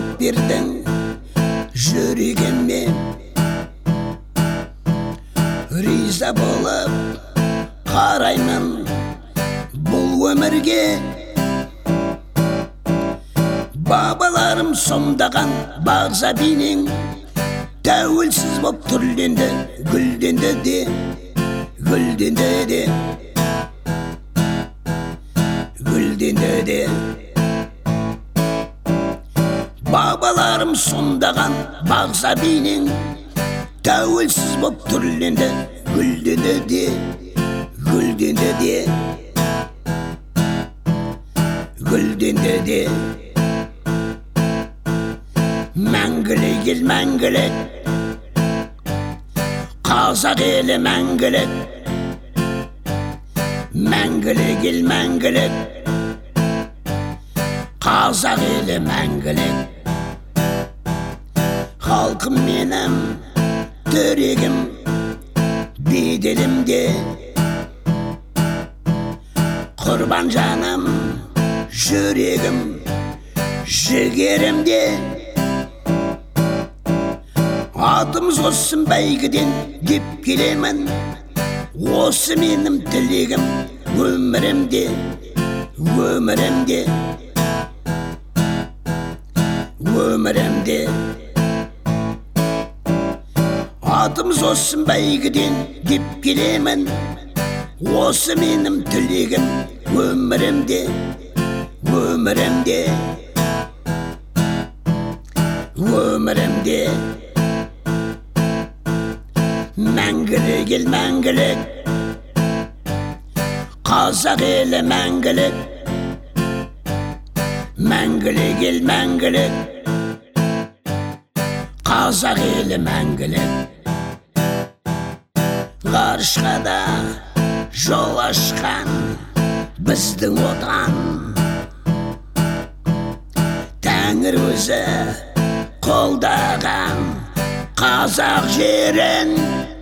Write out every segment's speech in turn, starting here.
от бердің жүрегіме, риза болып қараймын бұл өмірге. Бабаларым сомдаған бағза бейнең тәуелсіз боп түрленді, гүлденді де, гүлденді де, гүлденді де. Бабаларым сомдаған бағза бейнең тәуелсіз боп түрленді, гүлденді де, гүлденді де, гүлденді де. Мәңгілік ел мәңгілік, қазақ елі мәңгілік. Мәңгілік ел мәңгілік, қазақ елі мәңгілік. Халқым менің тірегім, беделімде, құрбан жаным жүрегім, жігерімде. Атымыз оссын бәйгіден деп келемін, осы менің тілегім өмірімде, өмірімде, өмірімде. Атымыз оссын бәйгіден деп келемін, осы менің тілегім өмірімде, өмірімде, өмірімде. Мәңгілік ел мәңгілік, қазақ елі мәңгілік. Мәңгілік ел мәңгілік, қазақ елі мәңгілік. Ғарышқа да жол ашқан біздің отан, Тәңір өзі қолдаған қазақ жерін.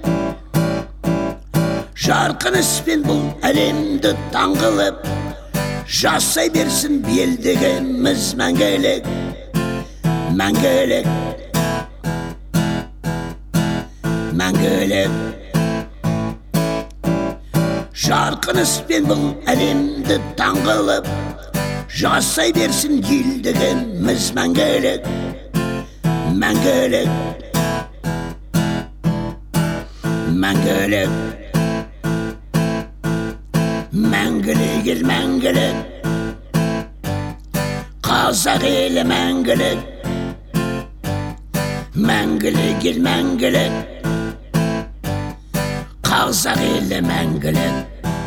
Жарқын іспен бұл әлемді таң қылып, жасай берсін белдігіміз мәңгілік, мәңгілік, мәңгілік. Жарқын іспен бұл әлемді таң қылып, жасай берсін елдігіміз мәңгілік, мәңгілік, мәңгілік. Мәңгілік ел мәңгілік, қазақ елі мәңгілік. Мәңгілік ел мәңгілік, қазақ елі мәңгілік.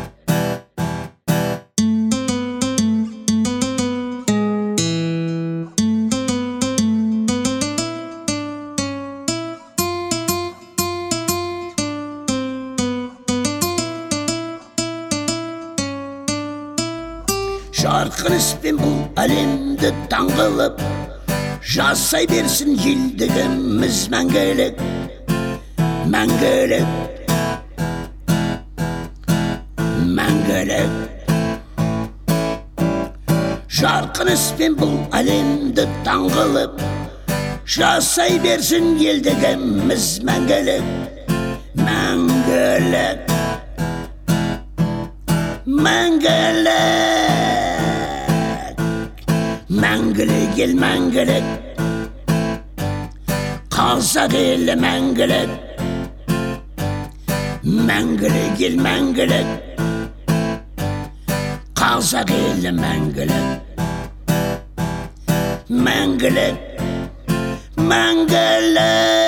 Жарқын іспен бұл әлемді таң қылып, жасай берсін елдігіміз мәңгілік, мәңгілік, мәңгілік. Жарқын іспен бұл әлемді таң қылып, жасай берсін елдігіміз мәңгілік, мәңгілік, мәңгілік. Мәңгілік ел мәңгілік, қазақ елі мәңгілік. Мәңгілік ел мәңгілік, қазақ елі мәңгілік. Мәңгілік, мәңгілік.